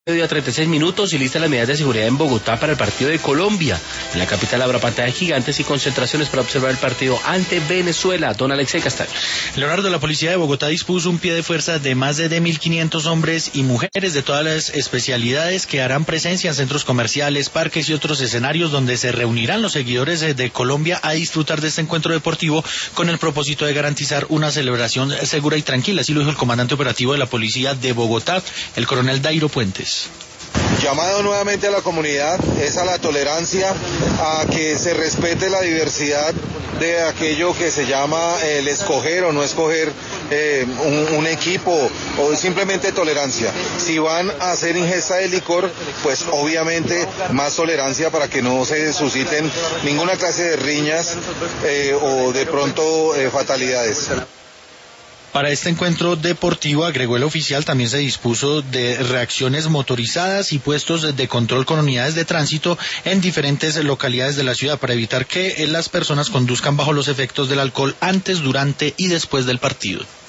Día 36 minutos y lista las medidas de seguridad en Bogotá para el partido de Colombia. En la capital habrá pantallas gigantes y concentraciones para observar el partido ante Venezuela. Don Alexei Castaño. Leonardo, la policía de Bogotá dispuso un pie de fuerza de más de 1.500 hombres y mujeres de todas las especialidades que harán presencia en centros comerciales, parques y otros escenarios donde se reunirán los seguidores de Colombia a disfrutar de este encuentro deportivo con el propósito de garantizar una celebración segura y tranquila. Así lo dijo el comandante operativo de la policía de Bogotá, el coronel Dairo Puentes. Llamado nuevamente a la comunidad es a la tolerancia, a que se respete la diversidad de aquello que se llama el escoger o no escoger un equipo, o simplemente tolerancia. Si van a hacer ingesta de licor, pues obviamente más tolerancia para que no se susciten ninguna clase de riñas o de pronto fatalidades. Para este encuentro deportivo, agregó el oficial, también se dispuso de reacciones motorizadas y puestos de control con unidades de tránsito en diferentes localidades de la ciudad para evitar que las personas conduzcan bajo los efectos del alcohol antes, durante y después del partido.